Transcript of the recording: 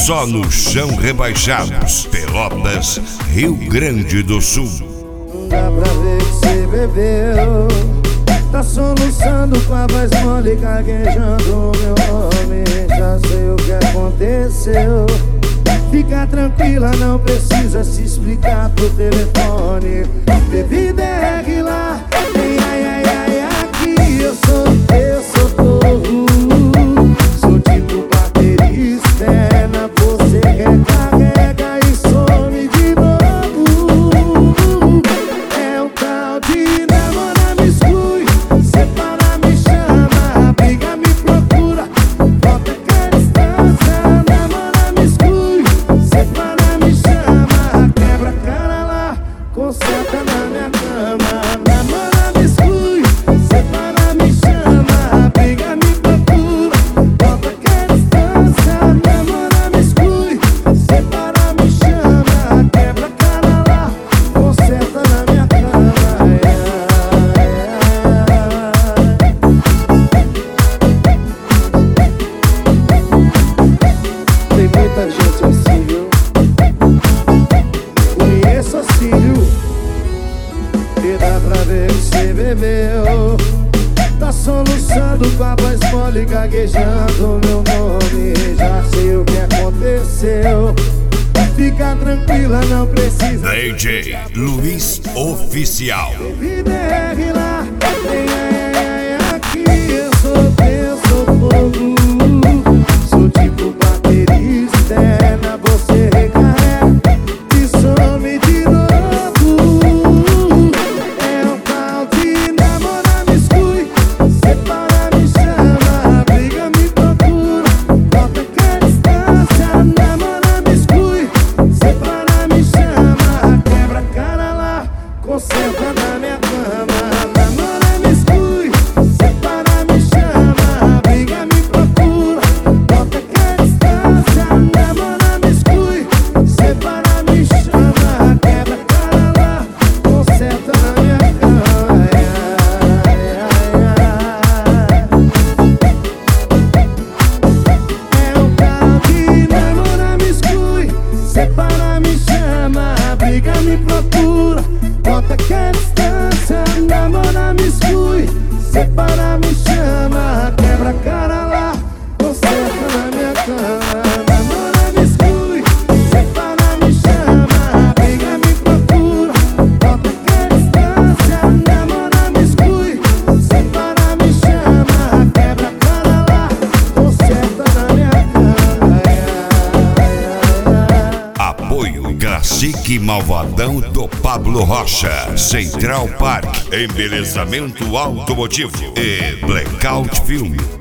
só no Chão Rebaixados, Pelotas, Rio Grande do Sul. Dá pra ver que cê bebeu, tá soluçando com a voz mole, gaguejando o meu nome. Já sei o que aconteceu. Fica tranquila, não precisa se explicar por telefone. Bebida é regular, tem ai, ai, ai, aqui. Eu sou torro, sou tipo baterista, você recarrega e some de novo. É um tal de namora, me exclui, separa, me chama, briga, me procura, volta que a distância. Namora, me exclui, separa, me chama, quebra a cara lá, conserta na minha cama. Namora, me exclui, separa, me chama, briga, me procura, volta que a distância. Namora, me exclui, separa, me chama, quebra a cara lá, conserta na minha cama. Tem muita gente assim, viu? Conheço assim, viu? E dá pra ver que cê bebeu, tá soluçando com a voz mole, gaguejando meu nome. Já sei o que aconteceu. Fica tranquila, não precisa. DJ Luiz Oficial. Bebida é regular, tem ai, ai, ai, aqui. Eu sou fogo, sou tipo baterista, você recarrega e some de novo. É um tal de namora, me exclui, separa, me chama, briga, me procura, volta que a distância. Namora, me exclui, separa, me chama, quebra a cara lá, conserta na minha cama. Namora, me exclui, separa, me chama, briga, me procura, volta que a distância. Namora, me exclui, separa, me chama, quebra a cara lá, conserta na minha cama. É um tal de namora, me exclui, separa, me chama, briga, me procura, volta que a distância. Namora, me exclui, separa, me chama, quebra a cara lá, conserta na minha cama. Namora, me exclui, separa, me chama, briga, me procura, volta que a distância. Namora, me exclui, separa, me chama, quebra a cara lá, conserta na minha cama. Apoio Classic Malvadão do Pablo Rocha, Central Park, Embelezamento Automotivo e Blackout Filme.